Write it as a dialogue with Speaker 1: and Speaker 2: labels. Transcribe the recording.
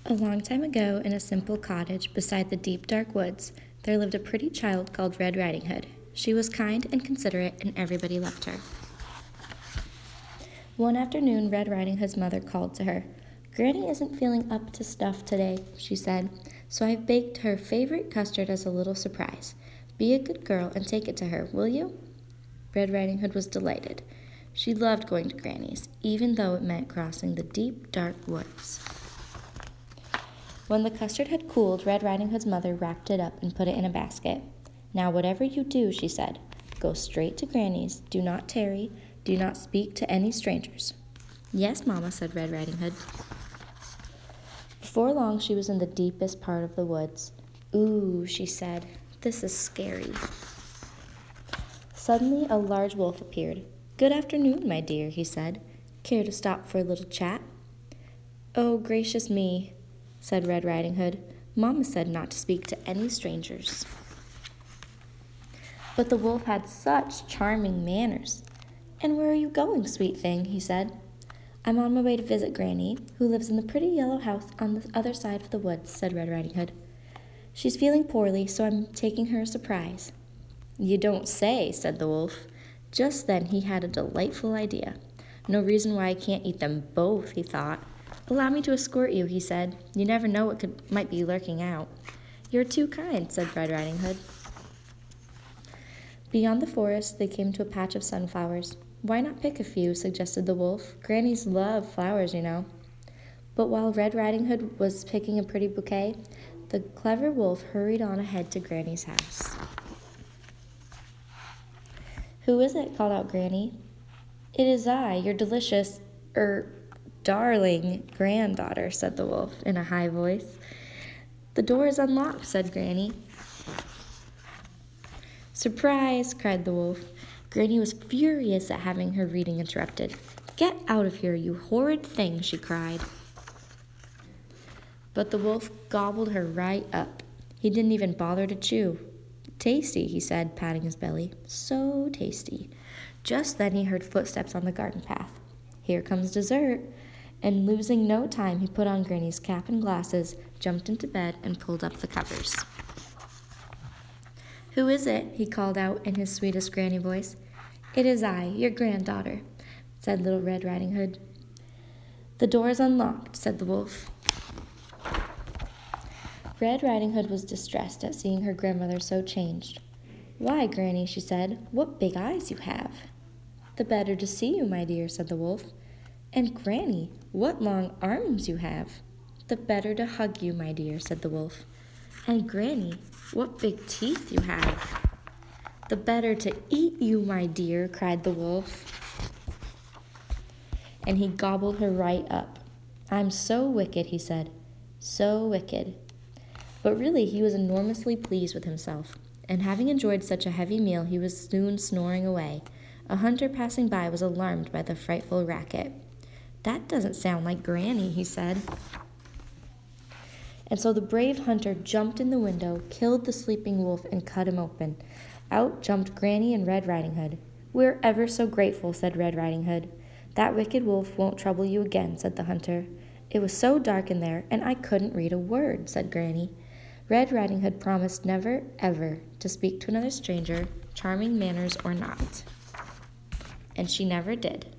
Speaker 1: A long time ago, in a simple cottage beside the deep, dark woods, there lived a pretty child called Red Riding Hood. She was kind and considerate, and everybody loved her. One afternoon, Red Riding Hood's mother called to her. "Granny isn't feeling up to snuff today," she said, "so I've baked her favorite custard as a little surprise. Be a good girl and take it to her, will you?" Red Riding Hood was delighted. She loved going to Granny's, even though it meant crossing the deep, dark woods. When the custard had cooled, Red Riding Hood's mother wrapped it up and put it in a basket. "Now, whatever you do," she said, "go straight to Granny's. Do not tarry. Do not speak to any strangers." "Yes, Mama," said Red Riding Hood. Before long, she was in the deepest part of the woods. "Ooh," she said, "this is scary." Suddenly, a large wolf appeared. "Good afternoon, my dear," he said. "Care to stop for a little chat?" "Oh, gracious me," said Red Riding Hood. "Mama said not to speak to any strangers." But the wolf had such charming manners. "And where are you going, sweet thing?" he said. "I'm on my way to visit Granny, who lives in the pretty yellow house on the other side of the woods," said Red Riding Hood. "She's feeling poorly, so I'm taking her a surprise." "You don't say," said the wolf. Just then he had a delightful idea. "No reason why I can't eat them both," he thought. "Allow me to escort you," he said. "You never know what might be lurking out." "You're too kind," said Red Riding Hood. Beyond the forest, they came to a patch of sunflowers. "Why not pick a few?" suggested the wolf. "Grannies love flowers, you know." But while Red Riding Hood was picking a pretty bouquet, the clever wolf hurried on ahead to Granny's house. "Who is it?" called out Granny. "It is I, your delicious, darling granddaughter," said the wolf in a high voice. "The door is unlocked," said Granny. "Surprise!" cried the wolf. Granny was furious at having her reading interrupted. "Get out of here, you horrid thing!" she cried. But the wolf gobbled her right up. He didn't even bother to chew. "Tasty," he said, patting his belly. "So tasty." Just then he heard footsteps on the garden path. "Here comes dessert." And losing no time, he put on Granny's cap and glasses, jumped into bed, and pulled up the covers. "Who is it?" he called out in his sweetest Granny voice. "It is I, your granddaughter," said Little Red Riding Hood. "The door is unlocked," said the wolf. Red Riding Hood was distressed at seeing her grandmother so changed. "Why, Granny," she said, "what big eyes you have." "The better to see you, my dear," said the wolf. "And Granny, what long arms you have." "The better to hug you, my dear," said the wolf. "And Granny, what big teeth you have." "The better to eat you, my dear," cried the wolf. And he gobbled her right up. "I'm so wicked," he said. "So wicked." But really he was enormously pleased with himself, and having enjoyed such a heavy meal, he was soon snoring away. A hunter passing by was alarmed by the frightful racket. "That doesn't sound like Granny," he said. And so the brave hunter jumped in the window, killed the sleeping wolf, and cut him open. Out jumped Granny and Red Riding Hood. "We're ever so grateful," said Red Riding Hood. "That wicked wolf won't trouble you again," said the hunter. "It was so dark in there, and I couldn't read a word," said Granny. Red Riding Hood promised never, ever to speak to another stranger, charming manners or not. And she never did.